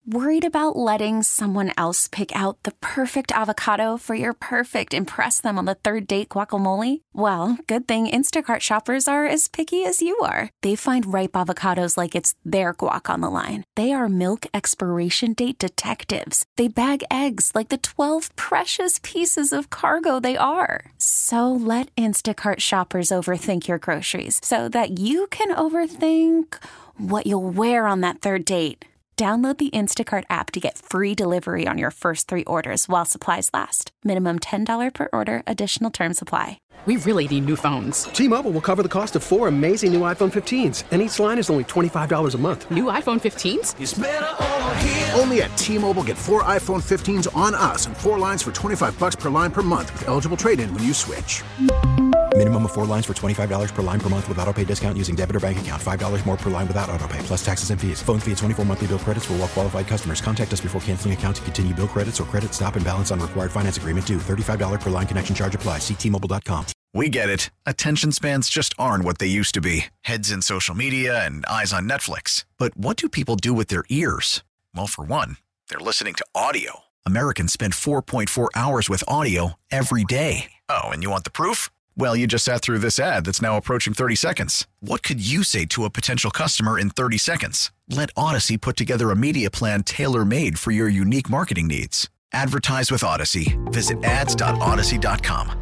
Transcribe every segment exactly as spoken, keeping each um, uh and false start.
Worried about letting someone else pick out the perfect avocado for your perfect impress them on the third date guacamole? Well, good thing Instacart shoppers are as picky as you are. They find ripe avocados like it's their guac on the line. They are milk expiration date detectives. They bag eggs like the twelve precious pieces of cargo they are. So let Instacart shoppers overthink your groceries so that you can overthink what you'll wear on that third date. Download the Instacart app to get free delivery on your first three orders while supplies last. Minimum ten dollars per order. Additional terms apply. We really need new phones. T-Mobile will cover the cost of four amazing new iPhone fifteens, and each line is only twenty-five dollars a month. New iPhone fifteens? It's better over here. Only at T-Mobile, get four iPhone fifteens on us and four lines for twenty-five dollars per line per month with eligible trade-in when you switch. Minimum of four lines for twenty-five dollars per line per month with autopay discount using debit or bank account. five dollars more per line without autopay, plus taxes and fees. Phone fee at twenty-four monthly bill credits for well-qualified customers. Contact us before canceling account to continue bill credits or credit stop and balance on required finance agreement due. thirty-five dollars per line connection charge applies. See T Mobile dot com. We get it. Attention spans just aren't what they used to be. Heads in social media and eyes on Netflix. But what do people do with their ears? Well, for one, they're listening to audio. Americans spend four point four hours with audio every day. Oh, and you want the proof? Well, you just sat through this ad that's now approaching thirty seconds. What could you say to a potential customer in thirty seconds? Let Odyssey put together a media plan tailor-made for your unique marketing needs. Advertise with Odyssey. Visit ads dot odyssey dot com.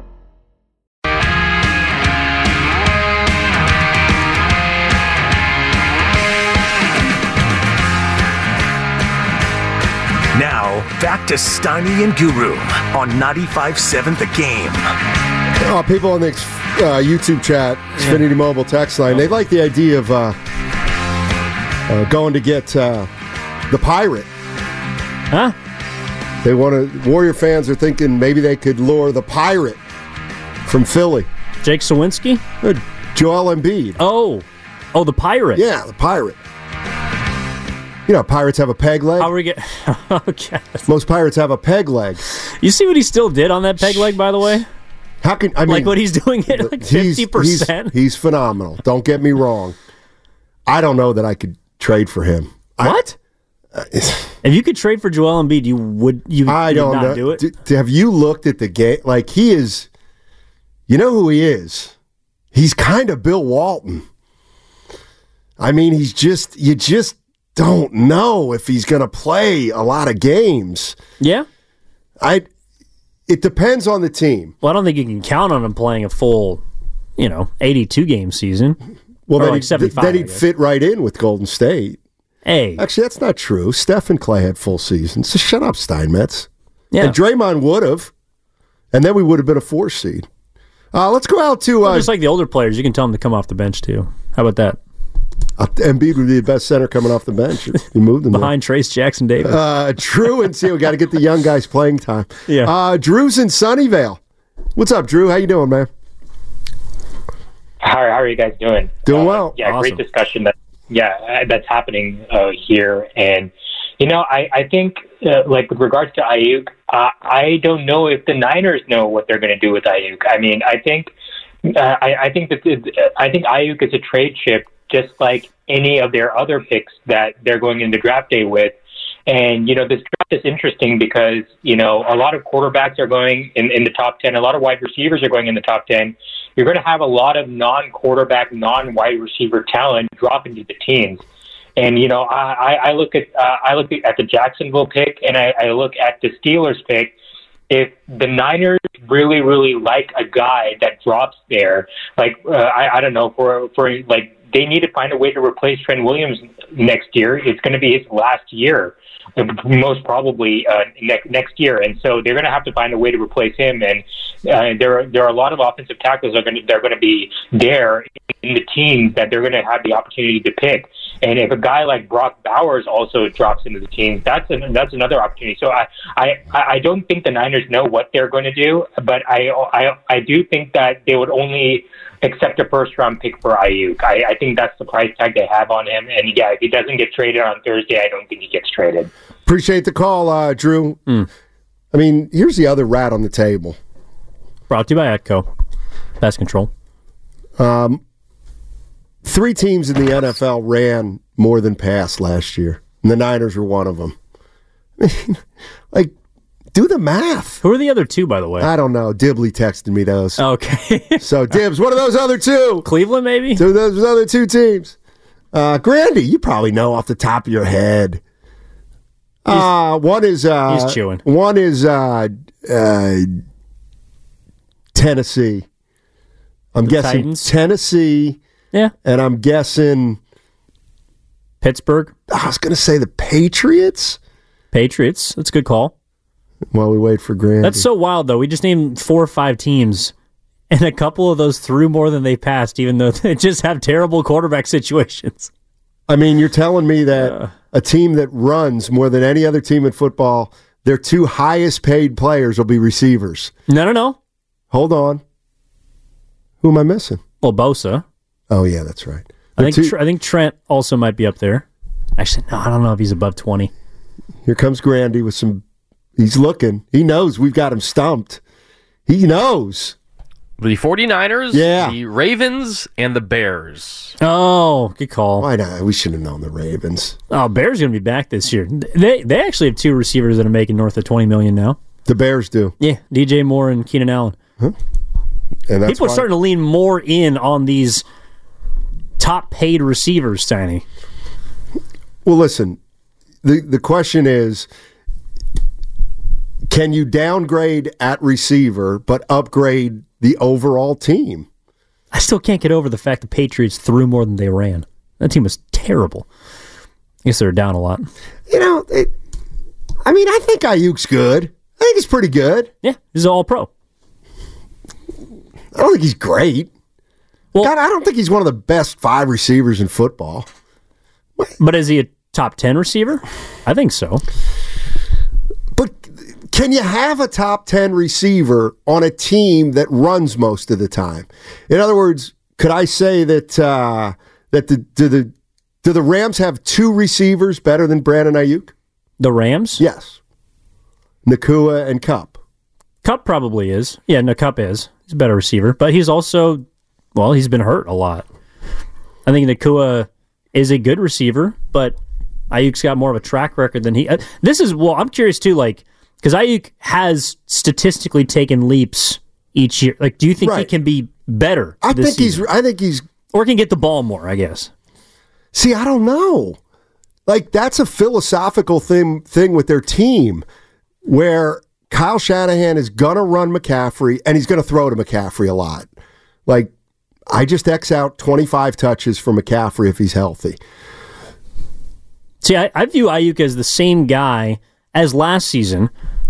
Now, back to Steiny and Guru on ninety-five point seven The Game. Oh, people on the uh, YouTube chat, Xfinity yeah. Mobile text line, they like the idea of uh, uh, going to get uh, the Pirate. Huh? They want to. Warrior fans are thinking maybe they could lure the Pirate from Philly. Jake Sawinski? Uh, Joel Embiid. Oh. Oh, the Pirate. Yeah, the Pirate. You know, Pirates have a peg leg. How are we get? Okay. Most Pirates have a peg leg. You see what he still did on that peg leg, by the way? How can I mean? Like what he's doing at like fifty percent. He's, he's phenomenal. Don't get me wrong. I don't know that I could trade for him. What? I, uh, if you could trade for Joel Embiid, you would. You I would don't not know. do it. D- have you looked at the game? Like he is. You know who he is? He's kind of Bill Walton. I mean, he's just. You just. Don't know if he's going to play a lot of games. Yeah, I. It depends on the team. Well, I don't think you can count on him playing a full, you know, eighty-two game season. Well, or then, like he'd, seventy-five, then he'd fit right in with Golden State. Hey, actually, that's not true. Steph and Clay had full seasons. So shut up, Steinmetz. Yeah, and Draymond would have, and then we would have been a four seed. Uh, let's go out to uh, well, just like the older players. You can tell them to come off the bench too. How about that? Uh, Embiid would be the best center coming off the bench. He moved him behind there. Trace Jackson Davis. Uh, Drew and see, we got to get the young guys playing time. Yeah. Uh, Drew's in Sunnyvale. What's up, Drew? How you doing, man? How, how are you guys doing? Doing uh, well. Yeah, awesome. Great discussion. That yeah, that's happening uh, here, and you know, I I think uh, like with regards to Ayuk, uh, I don't know if the Niners know what they're going to do with Ayuk. I mean, I think uh, I, I think that I think Ayuk is a trade chip, just like any of their other picks that they're going into draft day with. And, you know, this draft is interesting because, you know, a lot of quarterbacks are going in, in the top ten. A lot of wide receivers are going in the top ten. You're going to have a lot of non-quarterback, non-wide receiver talent drop into the teens. And, you know, I, I look at uh, I look at the Jacksonville pick and I, I look at the Steelers pick. If the Niners really, really like a guy that drops there, like, uh, I, I don't know, for, for like, they need to find a way to replace Trent Williams next year. It's going to be his last year, most probably uh, ne- next year, and so they're going to have to find a way to replace him. And uh, there are there are a lot of offensive tackles that are going to they're going to be there in the teams that they're going to have the opportunity to pick. And if a guy like Brock Bowers also drops into the team, that's an, that's another opportunity. So I, I I don't think the Niners know what they're going to do, but I I I do think that they would only accept a first-round pick for Ayuk. I, I think that's the price tag they have on him. And, yeah, if he doesn't get traded on Thursday, I don't think he gets traded. Appreciate the call, uh, Drew. Mm. I mean, here's the other rat on the table. Brought to you by Atco. Pest Control. Um, three teams in the N F L ran more than passed last year. And the Niners are one of them. I mean, like, do the math. Who are the other two, by the way? I don't know. Dibley texted me those. Okay. So, Dibs, what are those other two? Cleveland, maybe? Two of those other two teams. Uh, Grandy, you probably know off the top of your head. Uh, one is... Uh, he's chewing. One is uh, uh, Tennessee. I'm The guessing Titans? Tennessee. Yeah. And I'm guessing... Pittsburgh? I was going to say the Patriots. Patriots. That's a good call. While we wait for Grandy. That's so wild, though. We just named four or five teams, and a couple of those threw more than they passed, even though they just have terrible quarterback situations. I mean, you're telling me that uh, a team that runs more than any other team in football, their two highest paid players will be receivers. No, no, no. Hold on. Who am I missing? Well, Bosa. Oh, yeah, that's right. I think, two- I think Trent also might be up there. Actually, no, I don't know if he's above twenty. Here comes Grandy with some... He's looking. He knows we've got him stumped. He knows. The 49ers, yeah. the Ravens, and the Bears. Oh, good call. Why not? We should have known the Ravens. Oh, Bears going to be back this year. They they actually have two receivers that are making north of twenty million dollars now. The Bears do. Yeah, D J Moore and Keenan Allen. Huh? And that's People why- are starting to lean more in on these top-paid receivers, Tiny. Well, listen, the the question is, can you downgrade at receiver but upgrade the overall team? I still can't get over the fact the Patriots threw more than they ran. That team was terrible. I guess they were down a lot. You know, it, I mean, I think Ayuk's good. I think he's pretty good. Yeah, he's all pro. I don't think he's great. Well, God, I don't think he's one of the best five receivers in football. But is he a top ten receiver? I think so. But can you have a top ten receiver on a team that runs most of the time? In other words, could I say that uh, that the do the do the Rams have two receivers better than Brandon Ayuk? The Rams? Yes. Nakua and Kupp. Kupp probably is. Yeah, no, Kupp is. He's a better receiver. But he's also, well, he's been hurt a lot. I think Nakua is a good receiver, but Ayuk's got more of a track record than he... Uh, this is, well, I'm curious too, like, because Ayuk has statistically taken leaps each year. Like, do you think right. he can be better I this think season? he's. I think he's... Or can get the ball more, I guess. See, I don't know. Like, that's a philosophical thing, thing with their team where Kyle Shanahan is going to run McCaffrey and he's going to throw to McCaffrey a lot. Like, I just X out twenty-five touches for McCaffrey if he's healthy. See, I, I view Ayuk as the same guy as last season.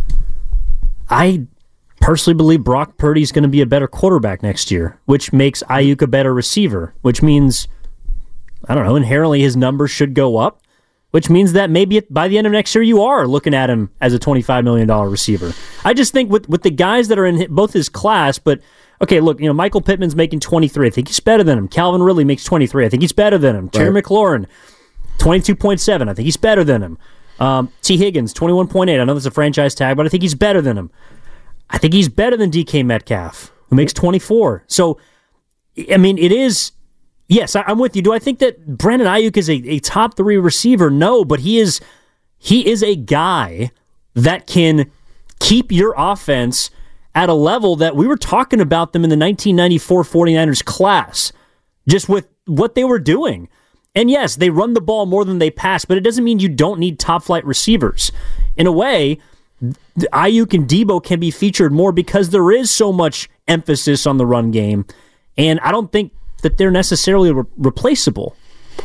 I personally believe Brock Purdy's going to be a better quarterback next year, which makes Ayuk a better receiver, which means, I don't know, inherently his numbers should go up, which means that maybe by the end of next year you are looking at him as a twenty-five million dollars receiver. I just think with, with the guys that are in both his class, but okay, look, you know, Michael Pittman's making twenty-three. I think he's better than him. Calvin Ridley makes twenty-three. I think he's better than him. Terry Right. McLaurin, twenty-two point seven. I think he's better than him. Um, T. Higgins, twenty-one point eight. I know that's a franchise tag, but I think he's better than him. I think he's better than D K Metcalf, who makes twenty-four. So, I mean, it is... Yes, I'm with you. Do I think that Brandon Ayuk is a, a top three receiver? No, but he is he is a guy that can keep your offense at a level that we were talking about them in the nineteen ninety-four 49ers class, just with what they were doing. And yes, they run the ball more than they pass, but it doesn't mean you don't need top-flight receivers. In a way, Ayuk and Debo can be featured more because there is so much emphasis on the run game, and I don't think that they're necessarily re- replaceable.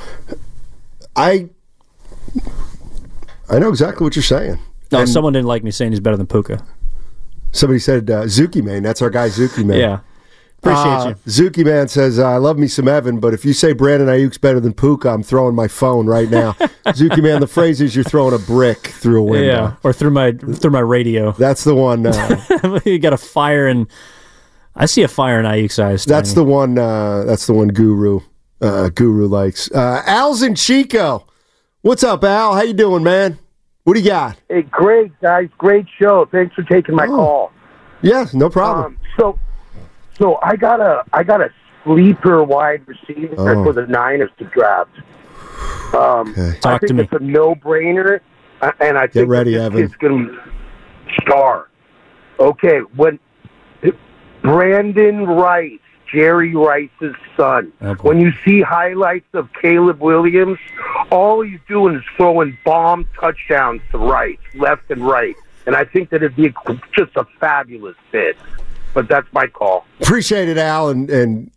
I I know exactly what you're saying. No, And someone didn't like me saying he's better than Puka. somebody said uh, Zuki Man. That's our guy Zuki Man. Yeah. Appreciate Uh, you. Zuki Man says, uh, I love me some Evan, but if you say Brandon Ayuk's better than Puka, I'm throwing my phone right now. Zuki Man, the phrase is you're throwing a brick through a window. Yeah, or through my through my radio. That's the one. Uh, You got a fire in... I see a fire in Ayuk's eyes. that's the one. Uh, that's the one. Guru, uh, Guru likes. Uh, Al's in Chico. What's up, Al? How you doing, man? What do you got? Hey, great guys, great show. Thanks for taking my Oh. call. Yeah, no problem. Um, so, so I got a I got a sleeper wide receiver Oh. for the Niners to draft. Um, Okay. I Talk think to me. it's a no-brainer, uh, and I think ready, that Evan. this kid's going to be star. Okay, when Brandon Rice, Jerry Rice's son, Oh, boy. when you see highlights of Caleb Williams, all he's doing is throwing bomb touchdowns to Rice, left and right. And I think that it'd be just a fabulous fit. But that's my call. Appreciate it, Al. And, and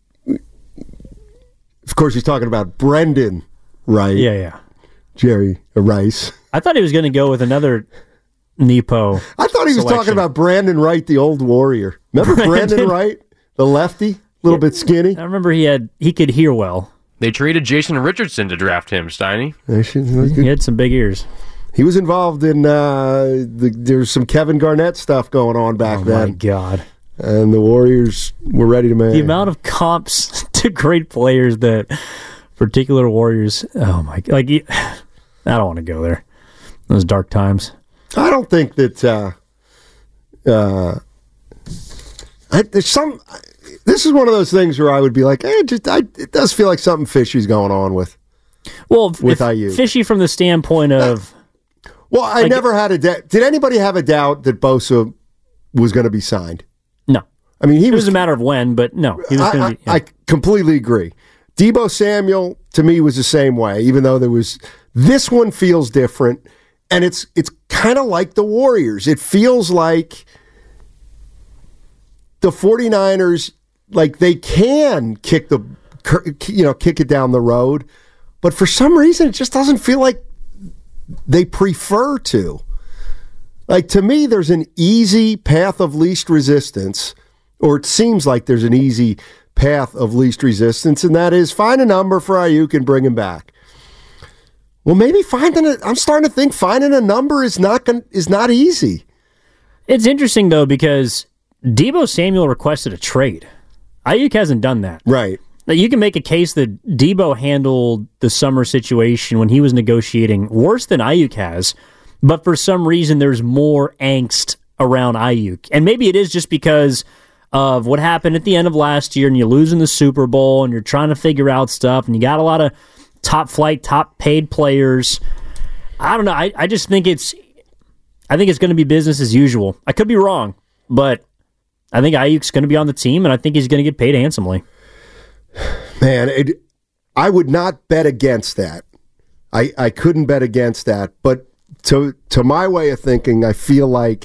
of course, he's talking about Brendan Wright. Yeah, yeah. Jerry Rice. I thought he was going to go with another Nepo. I thought he was selection. talking about Brandon Wright, the old Warrior. Remember Brandon? Brandon Wright, the lefty, a little bit skinny? I remember he had he could hear well. They traded Jason Richardson to draft him, Steiny. He had some big ears. He was involved in, uh, the, there's some Kevin Garnett stuff going on back Oh, then. my God. And the Warriors were ready to make The amount of comps to great players that particular Warriors, oh, my, like, you- I don't want to go there. Those dark times. I don't think that, uh, uh, I, there's some, this is one of those things where I would be like, eh, just, I, it does feel like something fishy's going on with. Well, With if, I U. fishy from the standpoint of. Well, I Like- never had a doubt. Did anybody have a doubt that Bosa was going to be signed? No. I mean, he It was, was a matter of when, but no. He was I, going I, to be. yeah. I completely agree. Debo Samuel, to me, was the same way, even though there was, this one feels different, and it's it's kind of like the Warriors. It feels like the 49ers, like they can kick the, you know, kick it down the road, but for some reason, it just doesn't feel like they prefer to. Like, to me, there's an easy path of least resistance, or it seems like there's an easy path of least resistance, and that is find a number for Ayuk and bring him back. Well, maybe finding it, I'm starting to think finding a number is not gonna, is not easy. It's interesting, though, because Debo Samuel requested a trade. Ayuk hasn't done that. Right. Now, you can make a case that Debo handled the summer situation when he was negotiating worse than Ayuk has, but for some reason there's more angst around Ayuk. And maybe it is just because of what happened at the end of last year and you lose in the Super Bowl and you're trying to figure out stuff and you got a lot of top flight, top paid players. I don't know. I, I just think it's I think it's going to be business as usual. I could be wrong, but I think Ayuk's going to be on the team and I think he's going to get paid handsomely. Man, it, I would not bet against that. I, I couldn't bet against that. But to to my way of thinking, I feel like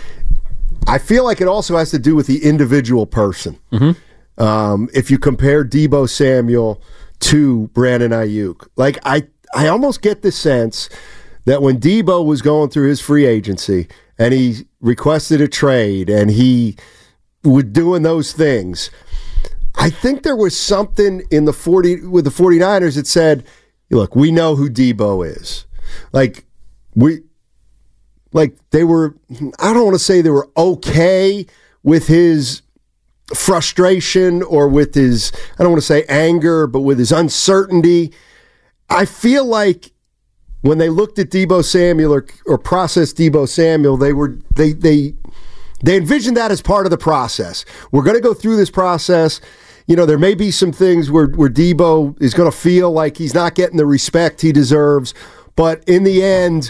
I feel like it also has to do with the individual person. Mm-hmm. Um, if you compare Debo Samuel to Brandon Ayuk, like I, I almost get the sense that when Debo was going through his free agency and he requested a trade and he was doing those things, I think there was something in the forty with the 49ers that said, look, we know who Debo is. Like we like they were I don't want to say they were okay with his frustration or with his I don't want to say anger, but with his uncertainty. I feel like when they looked at Debo Samuel or, or processed Debo Samuel, they were they they they envisioned that as part of the process. We're going to go through this process. You know, there may be some things where, where Debo is going to feel like he's not getting the respect he deserves, but in the end,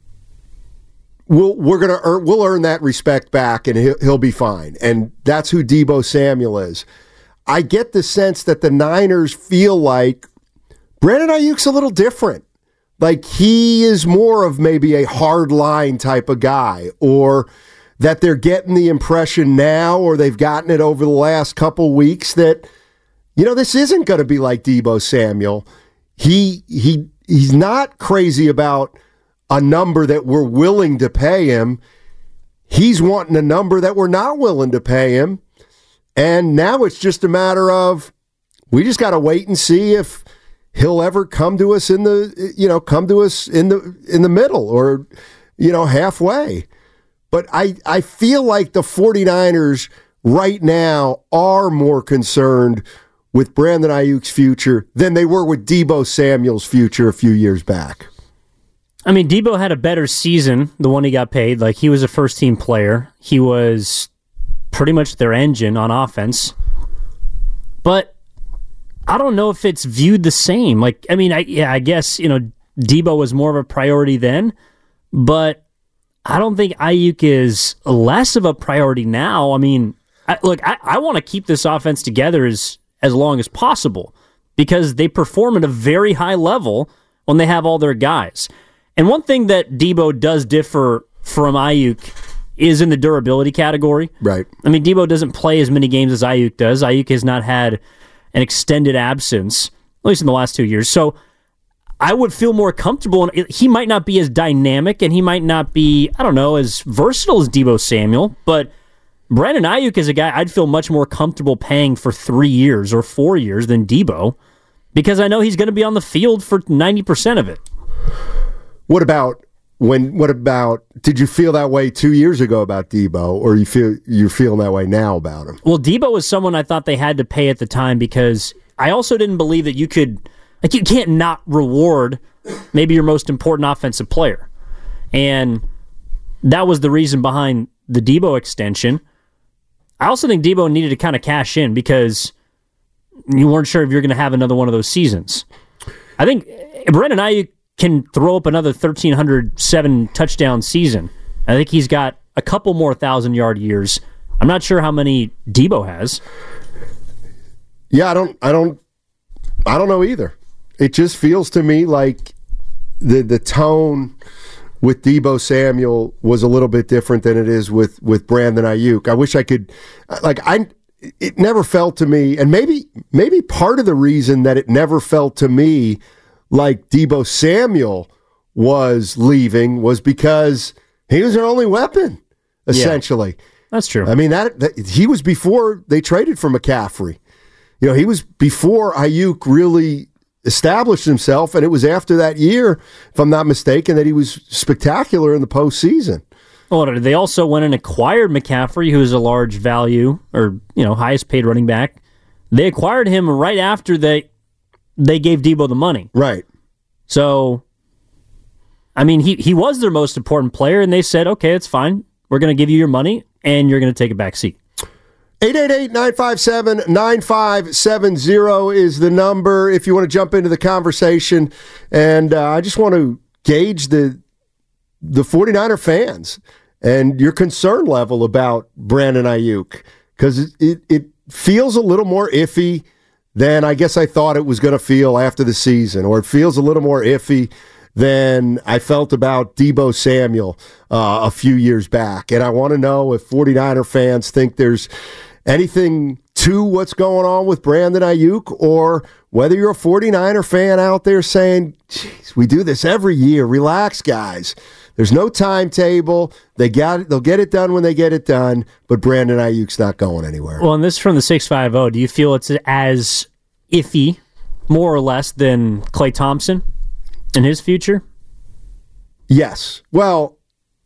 we'll we're going to earn, we'll earn that respect back, and he'll, he'll be fine. And that's who Debo Samuel is. I get the sense that the Niners feel like Brandon Ayuk's a little different. Like he is more of maybe a hard line type of guy, or that they're getting the impression now, or they've gotten it over the last couple weeks that, you know, this isn't going to be like Debo Samuel. He he he's not crazy about a number that we're willing to pay him. He's wanting a number that we're not willing to pay him. And now it's just a matter of we just got to wait and see if he'll ever come to us in the, you know, come to us in the in the middle or, you know, halfway. But I, I feel like the 49ers right now are more concerned with Brandon Ayuk's future than they were with Debo Samuel's future a few years back. I mean, Debo had a better season, the one he got paid. Like, he was a first-team player. He was pretty much their engine on offense. But I don't know if it's viewed the same. Like, I mean, I yeah, I guess, you know, Debo was more of a priority then, but I don't think Ayuk is less of a priority now. I mean, I, look, I, I want to keep this offense together as, as long as possible because they perform at a very high level when they have all their guys. And one thing that Debo does differ from Ayuk is in the durability category. Right. I mean, Debo doesn't play as many games as Ayuk does. Ayuk has not had an extended absence, at least in the last two years. So I would feel more comfortable. And he might not be as dynamic, and he might not be, I don't know, as versatile as Debo Samuel, but Brandon Ayuk is a guy I'd feel much more comfortable paying for three years or four years than Debo because I know he's going to be on the field for ninety percent of it. What about when? What about? Did you feel that way two years ago about Debo, or you feel you're feeling that way now about him? Well, Debo was someone I thought they had to pay at the time because I also didn't believe that you could, like, you can't not reward maybe your most important offensive player, and that was the reason behind the Debo extension. I also think Debo needed to kind of cash in because you weren't sure if you're going to have another one of those seasons. I think Brandon Ayuk can throw up another thirteen oh seven touchdown season. I think he's got a couple more thousand-yard years. I'm not sure how many Debo has. Yeah, I don't I don't I don't know either. It just feels to me like the the tone with Debo Samuel was a little bit different than it is with, with Brandon Ayuk. I wish I could, like, I, it never felt to me, and maybe, maybe part of the reason that it never felt to me like Debo Samuel was leaving was because he was their only weapon, essentially. Yeah, that's true. I mean, that, that he was before they traded for McCaffrey. You know, he was before Ayuk really established himself, and it was after that year, if I'm not mistaken, that he was spectacular in the postseason. Well, they also went and acquired McCaffrey, who is a large value, or, you know, highest paid running back. They acquired him right after they they gave Debo the money. Right. So, I mean, he, he was their most important player, and they said, okay, it's fine. We're going to give you your money, and you're going to take a back seat. eight eight eight, nine five seven, nine five seven zero is the number if you want to jump into the conversation. And uh, I just want to gauge the the 49er fans and your concern level about Brandon Ayuk, because it, it, it feels a little more iffy than I guess I thought it was going to feel after the season, or it feels a little more iffy than I felt about Debo Samuel uh, a few years back. And I want to know if 49er fans think there's anything to what's going on with Brandon Ayuk, or whether you're a 49er fan out there saying, geez, we do this every year. Relax, guys. There's no timetable. They got it. They'll get it done when they get it done, but Brandon Ayuk's not going anywhere. Well, and this is from the six five zero. Do you feel it's as iffy, more or less, than Klay Thompson in his future? Yes. Well,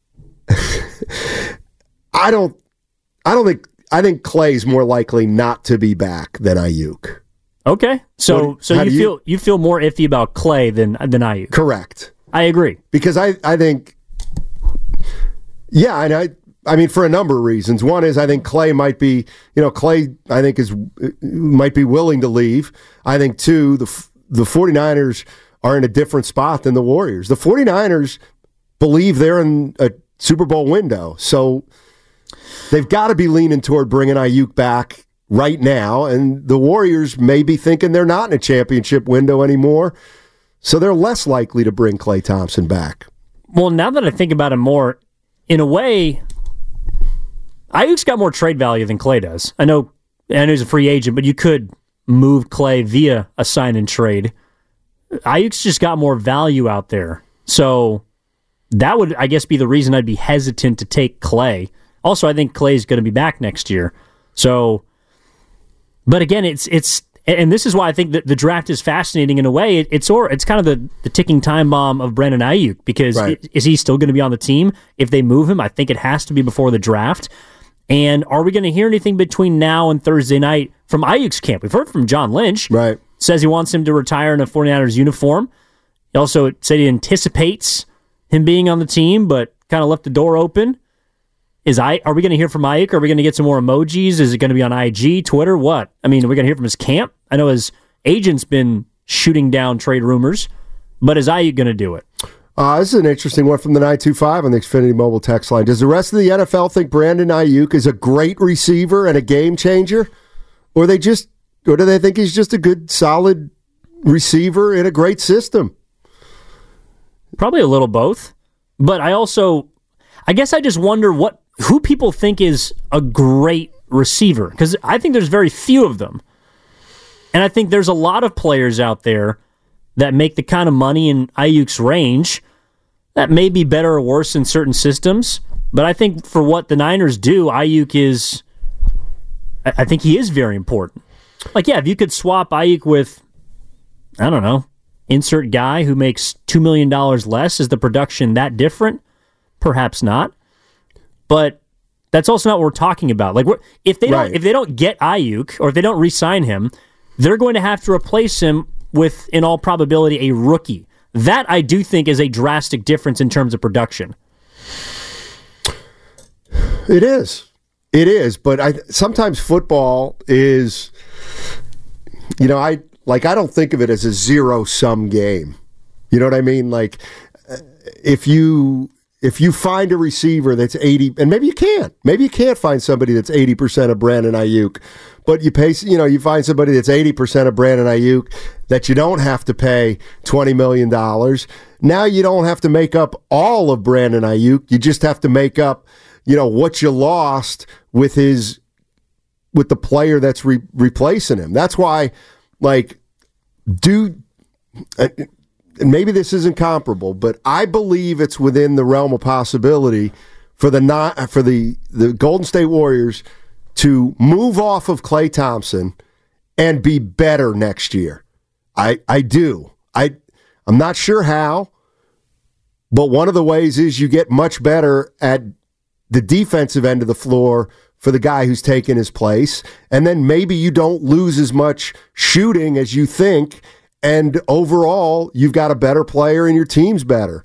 I don't I don't think I think Clay's more likely not to be back than Ayuk. Okay. So What- so how you do you- feel you feel more iffy about Clay than than Ayuk. Correct. I agree. Because I, I think yeah, and I I mean for a number of reasons. One is I think Clay might be, you know, Clay I think is might be willing to leave. I think two, the the 49ers are in a different spot than the Warriors. The 49ers believe they're in a Super Bowl window. So they've got to be leaning toward bringing Ayuk back right now, and the Warriors may be thinking they're not in a championship window anymore, so they're less likely to bring Klay Thompson back. Well, now that I think about it more, in a way, Ayuk's got more trade value than Clay does. I know, I know he's a free agent, but you could move Clay via a sign and trade. Ayuk's just got more value out there. So that would, I guess, be the reason I'd be hesitant to take Clay. Also, I think Clay's going to be back next year. So, but again, it's, it's, and this is why I think that the draft is fascinating in a way. It, it's or it's kind of the, the ticking time bomb of Brandon Ayuk, because Right. is he still going to be on the team if they move him? I think it has to be before the draft. And are we going to hear anything between now and Thursday night from Ayuk's camp? We've heard from John Lynch. Right. Says he wants him to retire in a 49ers uniform. He also said he anticipates him being on the team, but kind of left the door open. Is I Are we going to hear from Ayuk? Are we going to get some more emojis? Is it going to be on I G, Twitter? What? I mean, are we going to hear from his camp? I know his agent's been shooting down trade rumors, but is Ayuk going to do it? Uh, this is an interesting one from the nine two five on the Xfinity Mobile text line. Does the rest of the N F L think Brandon Ayuk is a great receiver and a game changer? Or they just, or do they think he's just a good, solid receiver in a great system? Probably a little both. But I also, I guess I just wonder what who people think is a great receiver. Because I think there's very few of them. And I think there's a lot of players out there that make the kind of money in Ayuk's range that may be better or worse in certain systems. But I think for what the Niners do, Ayuk is, I think he is very important. Like, yeah, if you could swap Ayuk with, I don't know, insert guy who makes two million dollars less, is the production that different? Perhaps not. But that's also not what we're talking about. Like, if they Right. don't, if they don't get Ayuk, or if they don't re-sign him, they're going to have to replace him with, in all probability, a rookie. That, I do think, is a drastic difference in terms of production. It is. It is. But I sometimes football is, you know, I like I don't think of it as a zero-sum game. You know what I mean? Like, if you if you find a receiver that's eighty, and maybe you can't. Maybe you can't find somebody that's eighty percent of Brandon Ayuk. But you pay, you know, you find somebody that's eighty percent of Brandon Ayuk that you don't have to pay twenty million dollars. Now you don't have to make up all of Brandon Ayuk. You just have to make up, you know, what you lost with his, with the player that's re- replacing him. That's why, like, do, uh, and maybe this isn't comparable, but I believe it's within the realm of possibility for the not, for the, the Golden State Warriors to move off of Klay Thompson and be better next year. I I do. I I'm not sure how, but one of the ways is you get much better at the defensive end of the floor for the guy who's taken his place, and then maybe you don't lose as much shooting as you think, and overall you've got a better player and your team's better.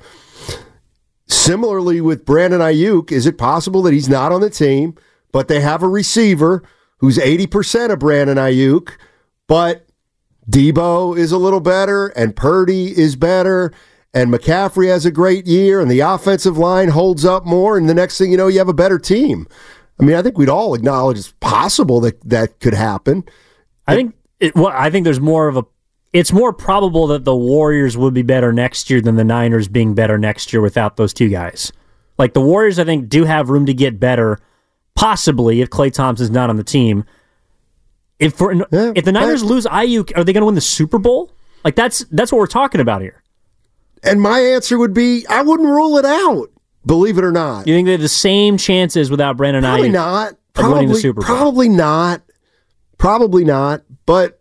Similarly with Brandon Ayuk, is it possible that he's not on the team, but they have a receiver who's eighty percent of Brandon Ayuk, but Debo is a little better, and Purdy is better, and McCaffrey has a great year, and the offensive line holds up more, and the next thing you know, you have a better team. I mean, I think we'd all acknowledge it's possible that that could happen. I think it, well, I think there's more of a, it's more probable that the Warriors would be better next year than the Niners being better next year without those two guys. Like, the Warriors, I think, do have room to get better, possibly, if Klay Thompson's not on the team. If for, yeah, if the Niners lose Ayuk, are they going to win the Super Bowl? Like, that's that's what we're talking about here. And my answer would be, I wouldn't rule it out, believe it or not. You think they have the same chances without Brandon Probably Ayuk? not. Of winning the Probably, Super Bowl? probably not. Probably not. But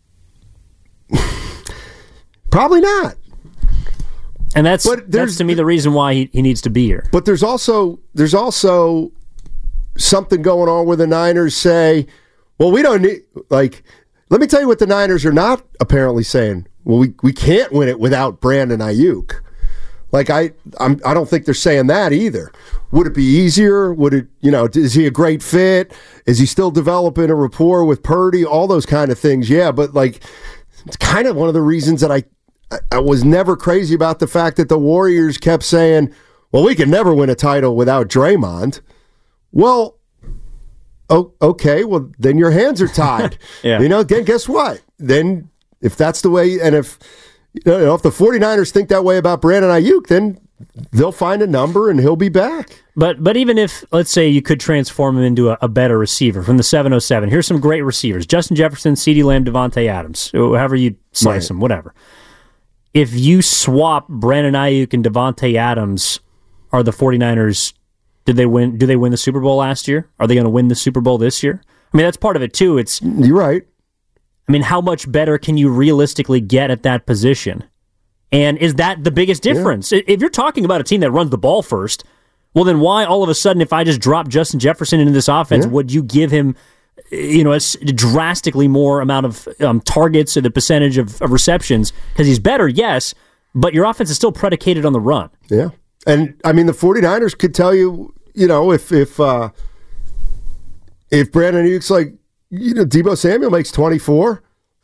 probably not. And that's But there's- that's to me the reason why he, he needs to be here. But there's also there's also something going on where the Niners say, well, we don't need, like, let me tell you what the Niners are not apparently saying. Well, we, we can't win it without Brandon Ayuk. Like, I I'm, I don't think they're saying that either. Would it be easier? Would it, you know, is he a great fit? Is he still developing a rapport with Purdy? All those kind of things, yeah. But, like, it's kind of one of the reasons that I, I, I was never crazy about the fact that the Warriors kept saying, well, we can never win a title without Draymond. Well, oh, okay, well, then your hands are tied. Yeah. You know, then guess what? Then if that's the way, and if you know, if the 49ers think that way about Brandon Ayuk, then they'll find a number and he'll be back. But but even if, let's say, you could transform him into a, a better receiver from the seven oh seven, here's some great receivers. Justin Jefferson, CeeDee Lamb, Devontae Adams, however you slice Right. them, whatever. If you swap Brandon Ayuk and Devontae Adams, are the 49ers, did they win? Do they win the Super Bowl last year? Are they going to win the Super Bowl this year? I mean, that's part of it too. It's You're right. I mean, how much better can you realistically get at that position? And is that the biggest difference? Yeah. If you're talking about a team that runs the ball first, well, then why all of a sudden, if I just drop Justin Jefferson into this offense, Yeah. would you give him, you know, a s- drastically more amount of um, targets or the percentage of, of receptions? Because he's better, yes, but your offense is still predicated on the run. Yeah. And, I mean, the 49ers could tell you, you know, if if uh, if Brandon Ayuk's like, you know, Debo Samuel makes twenty-four,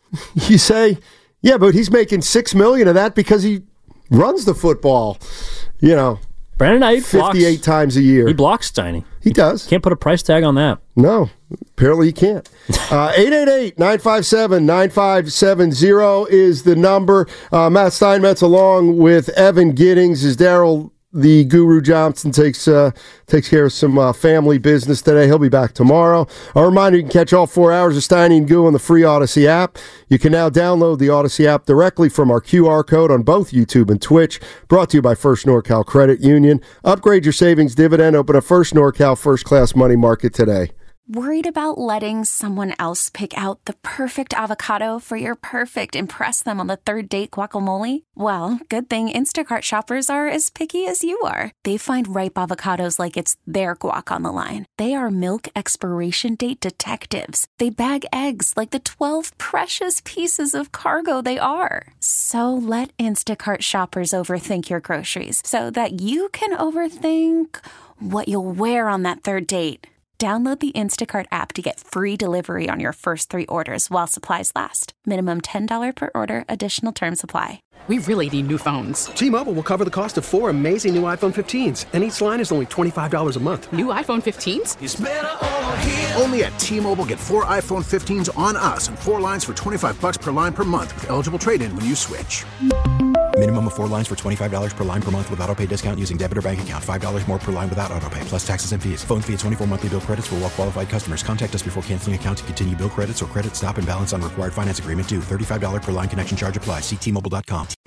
You say, yeah, but he's making six million dollars of that because he runs the football, you know, Brandon Ayuk fifty-eight blocks, times a year. He blocks Steiny. He does. Can't put a price tag on that. No, apparently he can't. Uh, eight eight eight, nine five seven, nine five seven zero is the number. Uh, Matt Steinmetz along with Evan Giddings. Is Daryl the Guru Johnson takes uh, takes care of some uh, family business today. He'll be back tomorrow. A reminder, you can catch all four hours of Steiny and Goo on the free Odyssey app. You can now download the Odyssey app directly from our Q R code on both YouTube and Twitch. Brought to you by First NorCal Credit Union. Upgrade your savings dividend. Open a First NorCal First Class Money Market today. Worried about letting someone else pick out the perfect avocado for your perfect impress them on the third date guacamole? Well, good thing Instacart shoppers are as picky as you are. They find ripe avocados like it's their guac on the line. They are milk expiration date detectives. They bag eggs like the twelve precious pieces of cargo they are. So let Instacart shoppers overthink your groceries so that you can overthink what you'll wear on that third date. Download the Instacart app to get free delivery on your first three orders while supplies last. Minimum ten dollars per order. Additional terms apply. We really need new phones. T-Mobile will cover the cost of four amazing new iPhone fifteens, and each line is only twenty-five dollars a month. New iPhone fifteens? It's better over here. Only at T-Mobile, get four iPhone fifteens on us and four lines for twenty-five dollars per line per month with eligible trade-in when you switch. Minimum of four lines for twenty-five dollars per line per month with autopay discount using debit or bank account. five dollars more per line without autopay, plus taxes and fees. Phone fee at twenty-four monthly bill credits for well-qualified customers. Contact us before canceling account to continue bill credits or credit stop and balance on required finance agreement due. thirty-five dollars per line connection charge applies. See T Mobile dot com.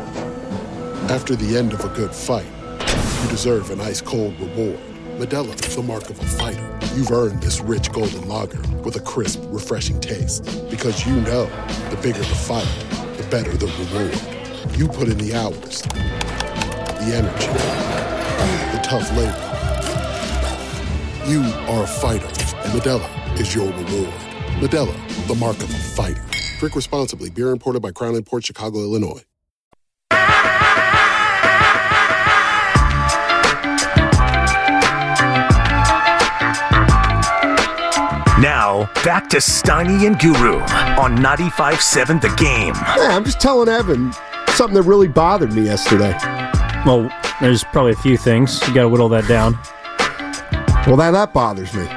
After the end of a good fight, you deserve an ice-cold reward. Modelo is the mark of a fighter. You've earned this rich golden lager with a crisp, refreshing taste. Because you know, the bigger the fight, the better the reward. You put in the hours, the energy, the tough labor. You are a fighter, and Modelo is your reward. Modelo, the mark of a fighter. Drink responsibly. Beer imported by Crown Imports, Chicago, Illinois. Now, back to Steiny and Guru on ninety-five seven The Game. Yeah, I'm just telling Evan something that really bothered me yesterday. Well, there's probably a few things. You got to whittle that down. Well, that, that bothers me.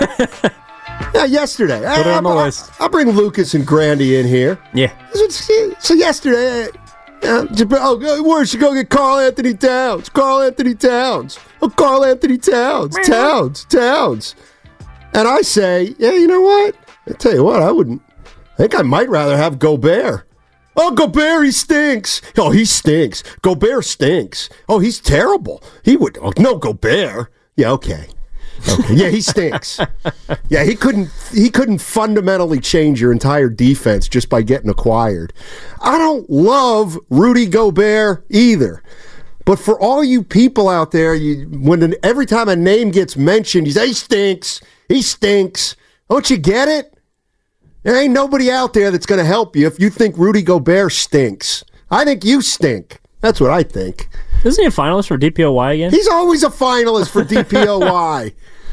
Yeah, yesterday. Put it on the I, list. I'll bring Lucas and Grandy in here. Yeah. So, so yesterday, uh, oh, where should go get Carl Anthony Towns? Carl Anthony Towns. Oh, Carl Anthony Towns. Towns. Towns. And I say, yeah, you know what? I tell you what, I wouldn't. I think I might rather have Gobert. Oh, Gobert, he stinks. Oh, he stinks. Gobert stinks. Oh, he's terrible. He would. Oh, no, Gobert. Yeah, okay. Okay. Yeah, he stinks. Yeah, he couldn't. He couldn't fundamentally change your entire defense just by getting acquired. I don't love Rudy Gobert either. But for all you people out there, you when an, every time a name gets mentioned, you say he stinks. He stinks. Don't you get it? There ain't nobody out there that's going to help you if you think Rudy Gobert stinks. I think you stink. That's what I think. Isn't he a finalist for D P O Y again? He's always a finalist for D P O Y.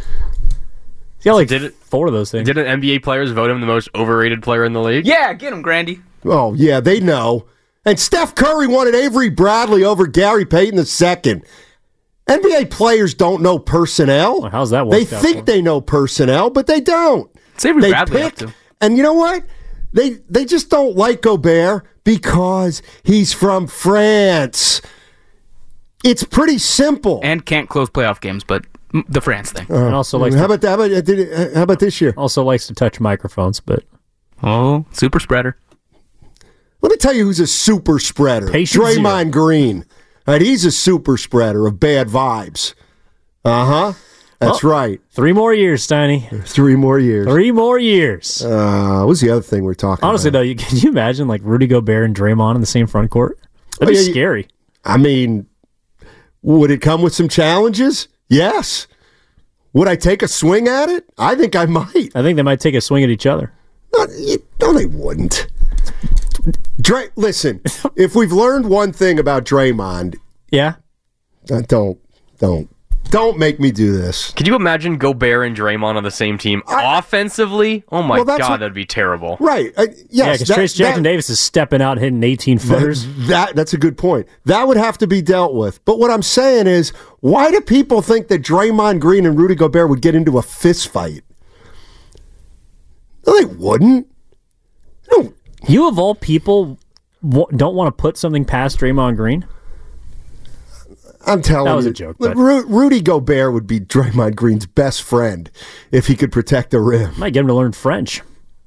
He's got like did it, four of those things. Didn't N B A players vote him the most overrated player in the league? Yeah, get him, Grandy. Oh, yeah, they know. And Steph Curry wanted Avery Bradley over Gary Payton the second. N B A players don't know personnel. Well, how's that work They out think for? they know personnel, but they don't. It's Avery they Bradley pick, up to. And you know what? They they just don't like Gobert because he's from France. It's pretty simple. And can't close playoff games, but the France thing. Uh, and also likes how to, about how about did it, how about this year? Also likes to touch microphones, but oh, super spreader. Let me tell you who's a super spreader. Patient Draymond zero. Green. All right, he's a super spreader of bad vibes. Uh-huh. That's Well, right. Three more years, Steiny. Three more years. Three more years. Uh, what was the other thing we're talking Honestly, about? though, you, can you imagine like Rudy Gobert and Draymond in the same front court? That'd be Oh, yeah, you- scary. I mean, would it come with some challenges? Yes. Would I take a swing at it? I think I might. I think they might take a swing at each other. No, you- no they wouldn't. Dray, listen, if we've learned one thing about Draymond, Yeah. uh, don't, don't, Don't make me do this. Could you imagine Gobert and Draymond on the same team I, offensively? Oh my well, God, what, that'd be terrible. Right. Uh, yes, yeah, because Trace Jackson that, Davis is stepping out hitting eighteen footers. That, that That's a good point. That would have to be dealt with. But what I'm saying is, why do people think that Draymond Green and Rudy Gobert would get into a fist fight? No, they wouldn't. No. You, of all people, don't want to put something past Draymond Green? I'm telling you. That was a joke. But... Ru- Rudy Gobert would be Draymond Green's best friend if he could protect the rim. Might get him to learn French.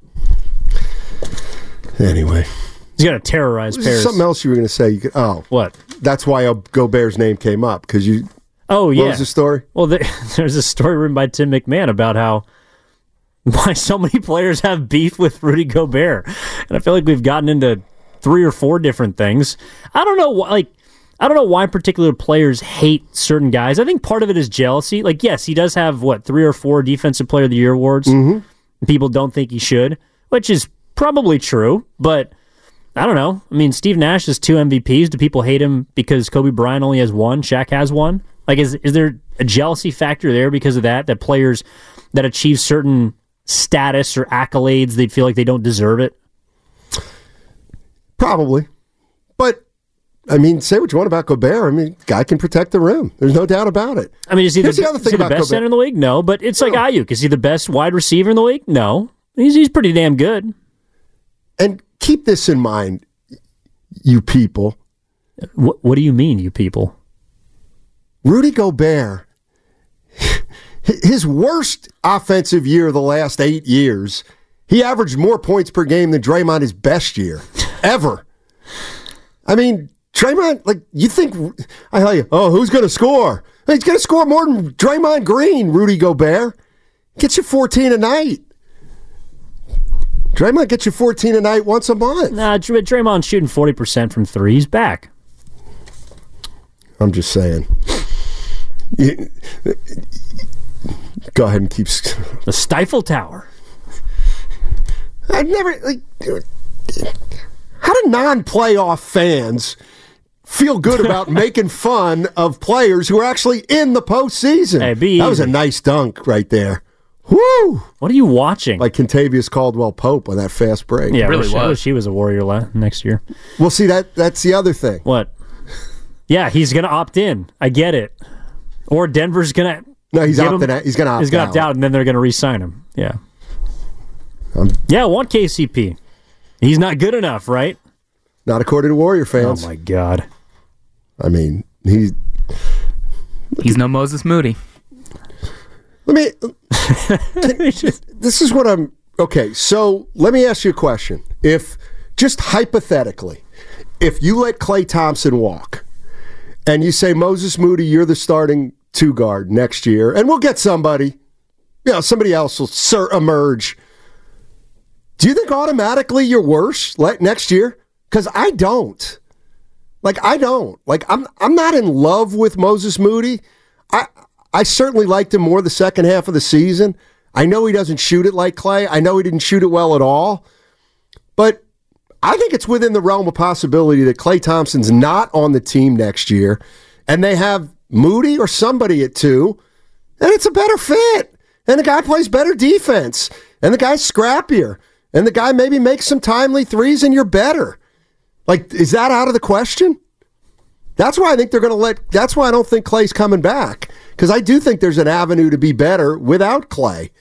Anyway. He's going to terrorize Paris. Something else you were going to say. You could, oh. What? That's why Gobert's name came up. Because you... Oh, yeah. What was the story? Well, there, there's a story written by Tim McMahon about how why so many players have beef with Rudy Gobert. And I feel like we've gotten into three or four different things. I don't know, like... I don't know why particular players hate certain guys. I think part of it is jealousy. Like, yes, he does have, what, three or four Defensive Player of the Year awards. Mm-hmm. People don't think he should, which is probably true, but I don't know. I mean, Steve Nash has two M V Ps. Do people hate him because Kobe Bryant only has one? Shaq has one? Like, is is there a jealousy factor there because of that, that players that achieve certain status or accolades, they feel like they don't deserve it? Probably. But... I mean, say what you want about Gobert. I mean, guy can protect the rim. There's no doubt about it. I mean, is he, the, the, other is thing he the about best Gobert. center in the league? No, but it's like no. Ayuk. Is he the best wide receiver in the league? No. He's he's pretty damn good. And keep this in mind, you people. What, what do you mean, you people? Rudy Gobert, his worst offensive year of the last eight years, he averaged more points per game than Draymond his best year ever. I mean... Draymond, like, you think, I tell you, oh, who's going to score? He's going to score more than Draymond Green, Rudy Gobert. Gets you fourteen a night. Draymond gets you fourteen a night once a month. Nah, Draymond's shooting forty percent from three. He's back. I'm just saying. You, go ahead and keep... The Stifle Tower. I never, like... How do non-playoff fans feel good about making fun of players who are actually in the postseason? Hey, be that was easy. a nice dunk right there. Woo! What are you watching? Like Kentavious Caldwell Pope on that fast break. Yeah, really I wish, was. I wish he was a Warrior la- next year. Well, see, that that's the other thing. What? Yeah, he's going to opt in. I get it. Or Denver's going to... No, he's opting out. He's going to opt He's going to out. opt out, and then they're going to re-sign him. Yeah. Um, yeah, I want K C P. He's not good enough, right? Not according to Warrior fans. Oh, my God. I mean, he... He's no Moses Moody. Let me... can, this is what I'm... Okay, so let me ask you a question. If, just hypothetically, if you let Klay Thompson walk, and you say, Moses Moody, you're the starting two guard next year, and we'll get somebody, you know, somebody else will sur- emerge... Do you think automatically you're worse like next year? Because I don't. Like I don't. Like I'm. I'm not in love with Moses Moody. I. I certainly liked him more the second half of the season. I know he doesn't shoot it like Klay. I know he didn't shoot it well at all. But I think it's within the realm of possibility that Klay Thompson's not on the team next year, and they have Moody or somebody at two, and it's a better fit. And the guy plays better defense, and the guy's scrappier. And the guy maybe makes some timely threes and you're better. Like, is that out of the question? That's why I think they're going to let, that's why I don't think Klay's coming back. Because I do think there's an avenue to be better without Klay.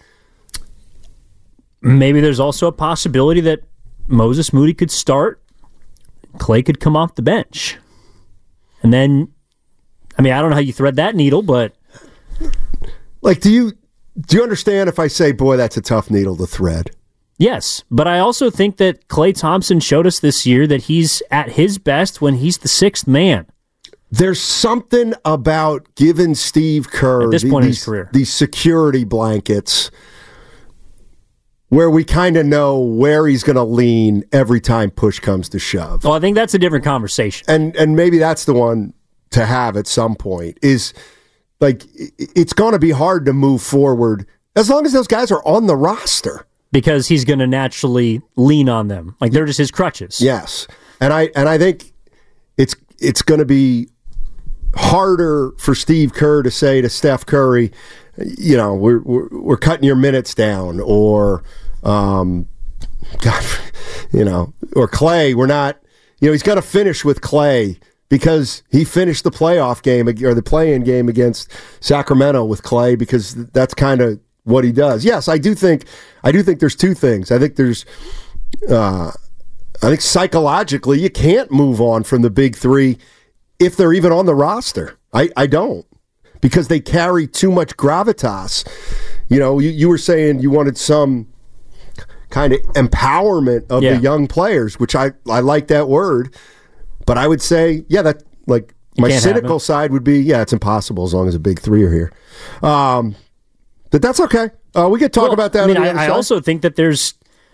Maybe there's also a possibility that Moses Moody could start. Klay could come off the bench. And then, I mean, I don't know how you thread that needle, but. Like, do you, do you understand if I say, boy, that's a tough needle to thread? Yes, but I also think that Klay Thompson showed us this year that he's at his best when he's the sixth man. There's something about giving Steve Kerr at this the, point these, in his career. these security blankets where we kind of know where he's going to lean every time push comes to shove. Well, I think that's a different conversation. And and maybe that's the one to have at some point is like it's going to be hard to move forward as long as those guys are on the roster. Because he's going to naturally lean on them. Like they're just his crutches. Yes. And I and I think it's it's going to be harder for Steve Kerr to say to Steph Curry, you know, we're we're, we're cutting your minutes down, or um, God, you know, or Clay, we're not, you know, he's got to finish with Clay because he finished the playoff game or the play-in game against Sacramento with Clay because that's kind of what he does. Yes, I do think I do think there's two things. I think there's uh, I think psychologically you can't move on from the big three if they're even on the roster. I, I don't. Because they carry too much gravitas. You know, you, you were saying you wanted some kind of empowerment of yeah. the young players, which I, I like that word. But I would say, yeah, that like you my cynical side would be, yeah, it's impossible as long as the big three are here. Um, but that's okay. Uh, we could talk well, about that. I mean, on the I, other I side. also think that there's,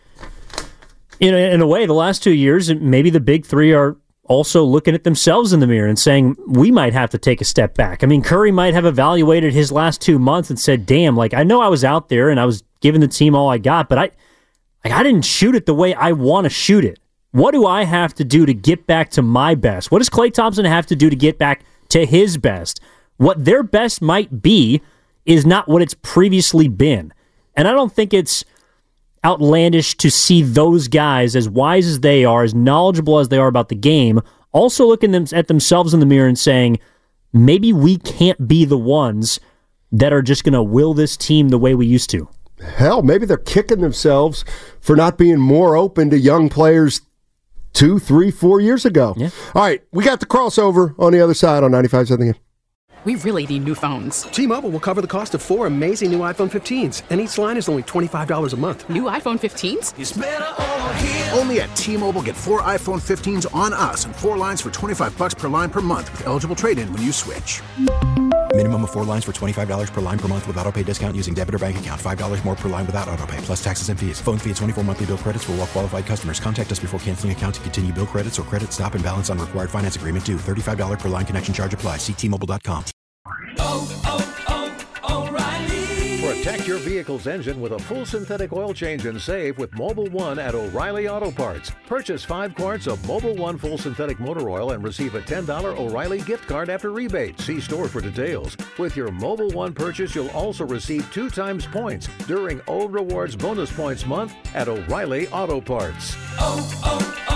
you know, in a way, the last two years, maybe the big three are also looking at themselves in the mirror and saying, we might have to take a step back. I mean, Curry might have evaluated his last two months and said, damn, like, I know I was out there and I was giving the team all I got, but I like I didn't shoot it the way I want to shoot it. What do I have to do to get back to my best? What does Klay Thompson have to do to get back to his best? What their best might be is not what it's previously been. And I don't think it's outlandish to see those guys, as wise as they are, as knowledgeable as they are about the game, also looking them at themselves in the mirror and saying, maybe we can't be the ones that are just going to will this team the way we used to. Hell, maybe they're kicking themselves for not being more open to young players two, three, four years ago. Yeah. All right, we got the crossover on the other side on ninety-five something. We really need new phones. T-Mobile will cover the cost of four amazing new iPhone fifteens, and each line is only twenty-five dollars a month. New iPhone fifteens? It's better over here. Only at T-Mobile, get four iPhone fifteens on us and four lines for twenty-five bucks per line per month with eligible trade-in when you switch. Minimum of four lines for twenty-five dollars per line per month with autopay discount using debit or bank account. five dollars more per line without autopay, plus taxes and fees. Phone fee at twenty-four monthly bill credits for well-qualified customers. Contact us before canceling account to continue bill credits or credit stop and balance on required finance agreement due. thirty-five dollars per line connection charge applies. See T Mobile dot com. Oh, oh, oh, O'Reilly. Protect your vehicle's engine with a full synthetic oil change and save with Mobil one at O'Reilly Auto Parts. Purchase five quarts of Mobil one full synthetic motor oil and receive a ten dollars O'Reilly gift card after rebate. See store for details. With your Mobil one purchase, you'll also receive two times points during O Rewards Bonus Points Month at O'Reilly Auto Parts. Oh,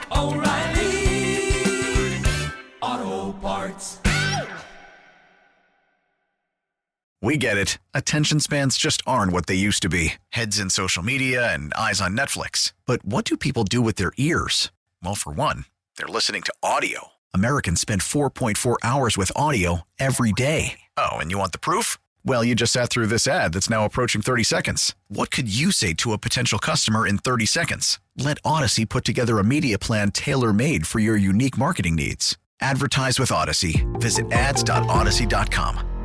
oh, oh, O'Reilly Auto Parts. We get it. Attention spans just aren't what they used to be. Heads in social media and eyes on Netflix. But what do people do with their ears? Well, for one, they're listening to audio. Americans spend four point four hours with audio every day. Oh, and you want the proof? Well, you just sat through this ad that's now approaching thirty seconds. What could you say to a potential customer in thirty seconds? Let Odyssey put together a media plan tailor-made for your unique marketing needs. Advertise with Odyssey. Visit ads dot odyssey dot com.